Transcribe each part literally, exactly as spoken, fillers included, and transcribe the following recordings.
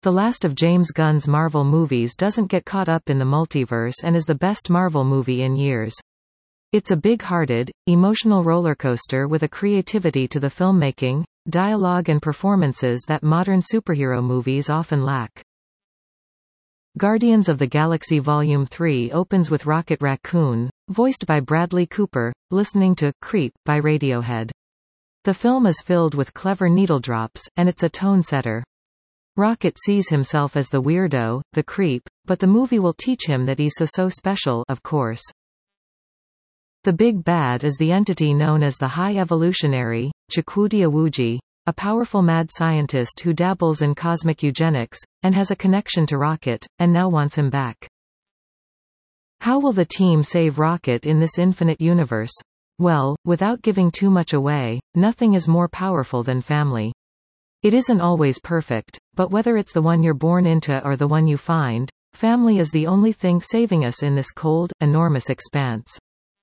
The last of James Gunn's Marvel movies doesn't get caught up in the multiverse and is the best Marvel movie in years. It's a big-hearted, emotional rollercoaster with a creativity to the filmmaking, dialogue and performances that modern superhero movies often lack. Guardians of the Galaxy Volume three opens with Rocket Raccoon, voiced by Bradley Cooper, listening to Creep by Radiohead. The film is filled with clever needle drops, and it's a tone-setter. Rocket sees himself as the weirdo, the creep, but the movie will teach him that he's so so special, of course. The big bad is the entity known as the High Evolutionary, Chukwudi Iwuji, a powerful mad scientist who dabbles in cosmic eugenics, and has a connection to Rocket, and now wants him back. How will the team save Rocket in this infinite universe? Well, without giving too much away, nothing is more powerful than family. It isn't always perfect, but whether it's the one you're born into or the one you find, family is the only thing saving us in this cold, enormous expanse.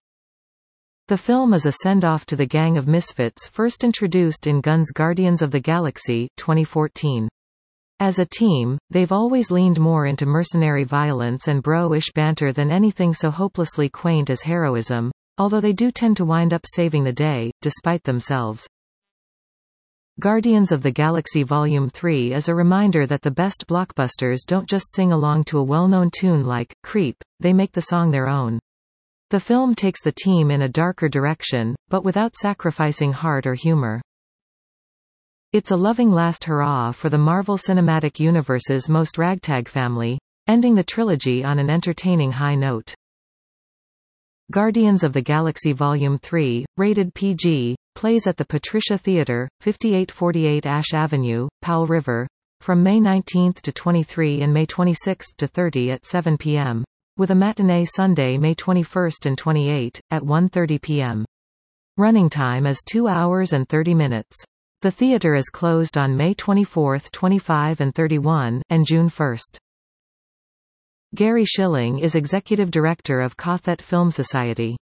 The film is a send-off to the gang of misfits first introduced in Gunn's Guardians of the Galaxy twenty fourteen. As a team, they've always leaned more into mercenary violence and bro-ish banter than anything so hopelessly quaint as heroism, although they do tend to wind up saving the day, despite themselves. Guardians of the Galaxy Volume three is a reminder that the best blockbusters don't just sing along to a well-known tune like Creep, they make the song their own. The film takes the team in a darker direction, but without sacrificing heart or humor. It's a loving last hurrah for the Marvel Cinematic Universe's most ragtag family, ending the trilogy on an entertaining high note. Guardians of the Galaxy Volume three, rated P G, plays at the Patricia Theatre, fifty-eight forty-eight Ash Avenue, Powell River, from May nineteenth to twenty-third and May twenty-sixth to thirtieth at seven p m, with a matinee Sunday May twenty-first and twenty-eighth, at one thirty p m Running time is two hours and thirty minutes. The theater is closed on May twenty-fourth, twenty-fifth and thirty-first, and June first. Gary Schilling is Executive Director of Kothet Film Society.